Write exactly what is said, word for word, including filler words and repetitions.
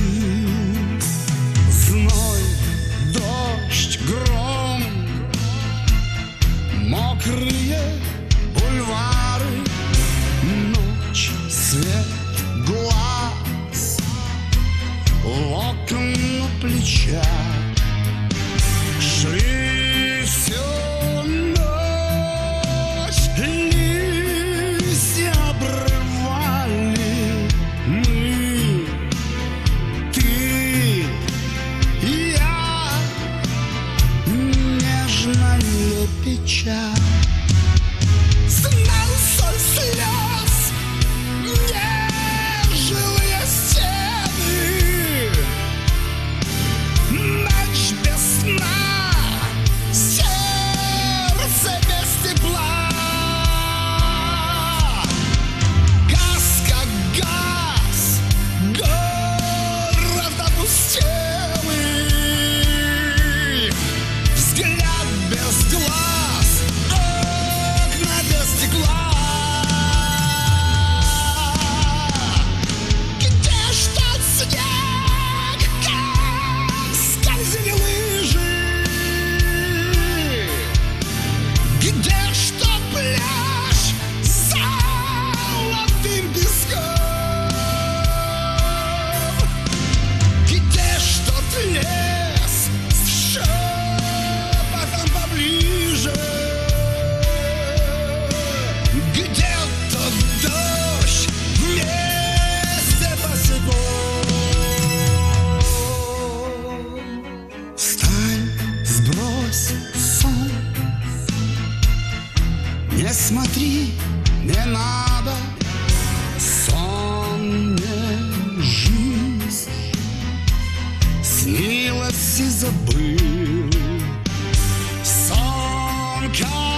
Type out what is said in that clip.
Зной, дождь, гром, мокрые бульвары, ночь, свет глаз, локон на плечах. Шли всю ночь, листья обрывали мы, ты и я, нежно лепеча. Знал соль слез, нежилые стены, ночь без сна, сердце без тепла. Газ как газ, город опустелый, взгляд без глаз, окна без стекла. Где ж тот снег, как скользили лыжи? Где ж тот пляж с золотым песком? Где ж тот лес с шепотом поближе? Где тот дождь вместе босиком? Встань, сбрось сон, не смотри, не надо. Сон не жизнь, снилось и забыл. Сон как